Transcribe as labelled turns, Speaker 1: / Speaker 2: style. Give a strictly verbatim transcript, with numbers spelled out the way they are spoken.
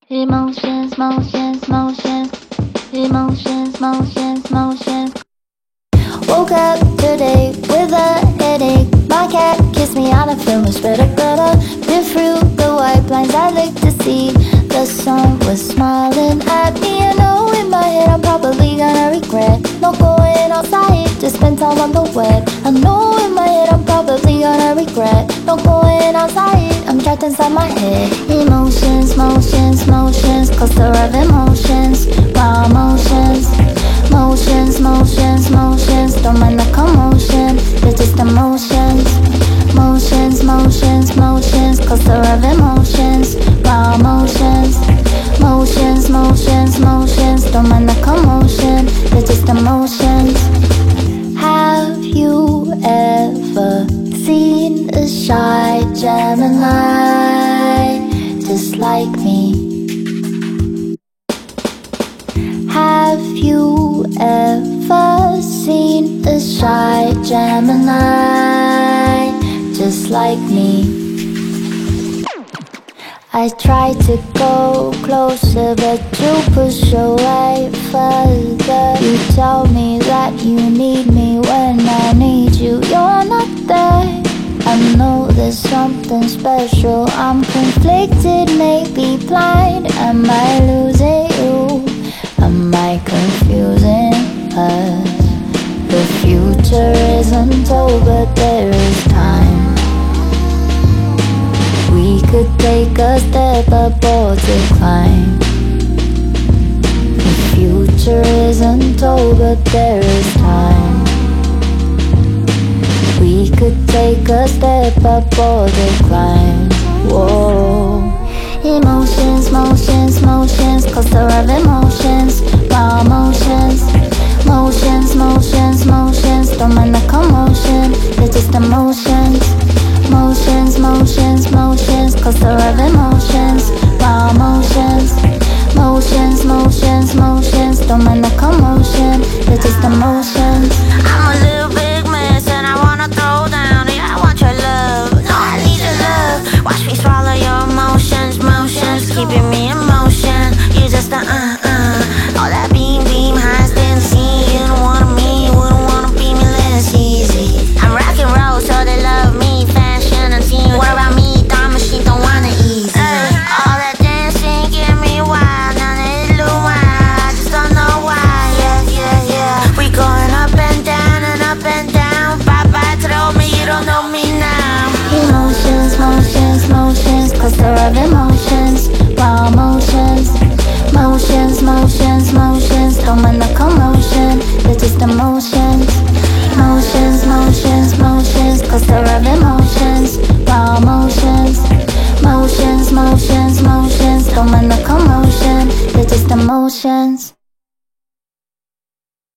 Speaker 1: Emotions, motions, motions, emotions, motions, motions. Woke up today with a headache. My cat kissed me and I feel much better, better. Been through the white blinds, I like to see the sun was smiling at me. I know in my head I'm probably gonna regret not going outside to spend time on the web. I know in my head I'm probably gonna regret not going outside. I'm trapped inside my head. Emotions, motions, motions, cluster of emotions. My emotions, motions, motions, motions. Don't mind the commotion, they're just emotions. Motions, motions, motions, cluster of emotions. My emotions, motions, motions, motions. Don't mind the commotion, they're just emotions. Have you ever seen a shy Gemini just like me? Have you ever seen a shy Gemini just like me? I try to go closer, but you push away further. You tell me that you need me when I need you. You're not there. I know there's something special. I'm conflicted, maybe blind. Am I losing you? Am I confusing us? The future isn't told, but there is time. We could take a step up or decline. The future isn't told, but there is time. We could take a step up or decline. Whoa. Emotions, motions, motions, cluster of emotions. My emotions, motions, motions, motions. Don't mind the commotion, they're just emotions. Motions, motions, motions, cluster of emotions. My emotions, motions, motions, motions. Don't mind the commotion, they're just emotions.
Speaker 2: I'm a little big mess and I wanna throw down. Yeah, I want your love, no, I need your love. Watch me swallow your emotions, motions, keeping me in motion. You just a uh-uh, all that beam, beam, high stand scene. You don't want me, you wouldn't wanna be me less easy. I'm rock and roll, so they love me. Fashion and scene, what about me? Thought machine don't wanna easy. Ay, all that dancing get me wild. Now they look wild, I just don't know why. Yeah, yeah, yeah. We going up and down and up and down. Bye-bye, throw me, you don't know me now.
Speaker 1: Emotions, motions, motions, cluster of emotions. My emotions, motions, motions, motions. Don't mind the commotion, they're just emotions. Motions, motions, motions, cluster of emotions. My emotions, motions, motions, motions. Don't mind the commotion, they're just emotions.